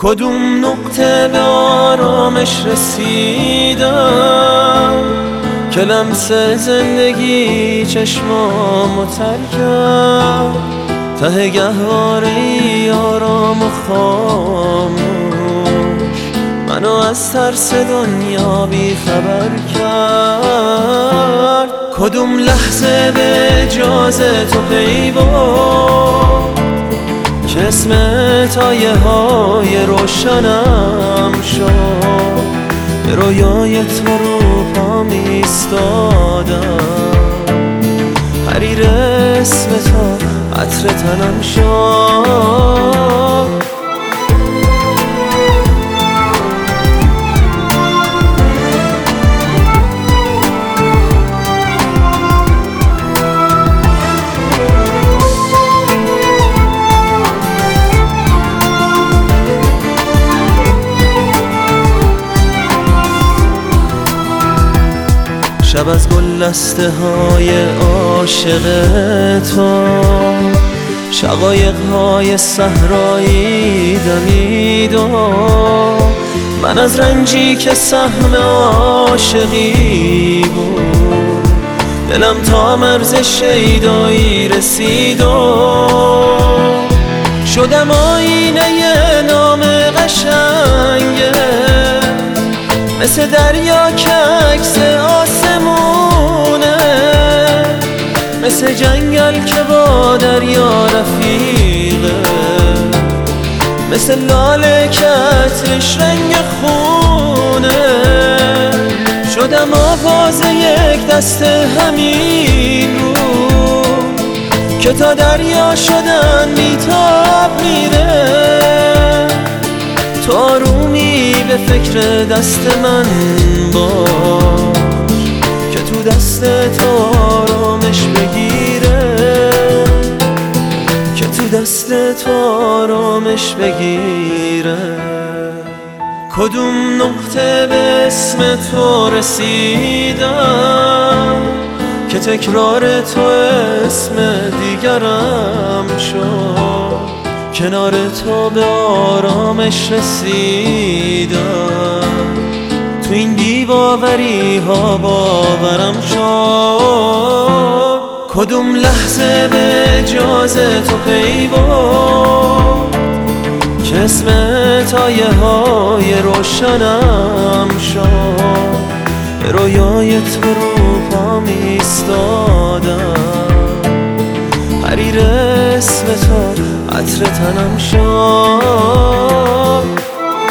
کدوم نقطه به آرامش رسیدم که لمس زندگی چشمامو تر کرد. ته گهواره آرام و خاموش منو از ترس دنیا بی خبر کرد. کدوم لحظه به اجازه تو پی برد که اسم تایه های روشنم شد. به رویای تو رو پا میستادم، حریر اسم تو عطر تنم شد. شب از گلدسته های عاشق تو، شقایق های صحرایی دمید و من از رنجی که سهم عاشقی بود دلم تا مرز شیدایی رسید و شدم آینه نام قشنگه، مثل دریا که عکس آسمونه، مثل جنگل که با دریا رفیقه، مثل لاله که عطرش رنگ خونه. شدم آواز یک دست همین رو که تا دریا شدن بیتاب میره. تو آرومی به فکر دست من باش که تو دست تو آرامش بگیره، که تو دست تو آرامش بگیره. کدوم نقطه به اسم تو رسیدم که تکرار تو اسم دیگرم شد. کنار تو به آرامش رسیدم، تو این بی‌باوری ها باورم شد. کدوم لحظه به اجازه تو پی برد که اسم تایه های روشنم شد. به رویای تو رو پا میستادم، حریر اسم تو عطر تنم شد.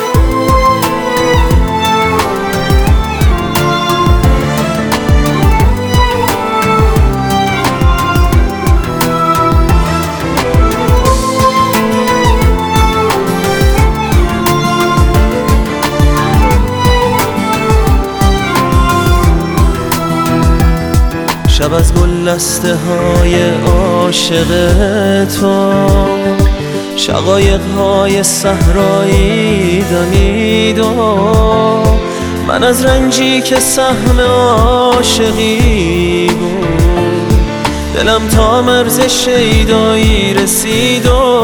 شب از گلدسته های عاشق تو، شقایق های صحرایی دمید و من از رنجی که سهم عاشقی بود دلم تا مرز شیدایی رسید و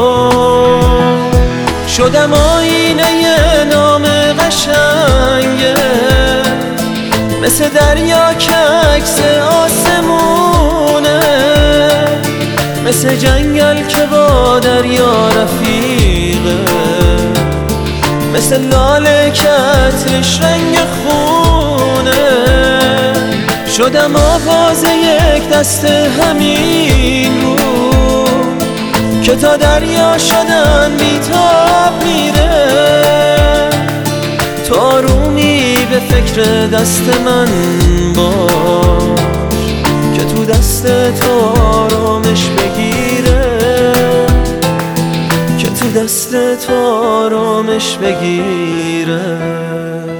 شدم آینه نام قشنگه، مثل دریا که عکس آسمونه، مثل جنگل که با دریا رفیقه، مثل لاله که عطرش رنگ خونه. شدم آواز یک دست همین رو که تا دریا شدن بیتاب میره. تو آرومی به فکر دست من باش که تو دست تو آرامش بگیره، که تو دست تو آرامش بگیره.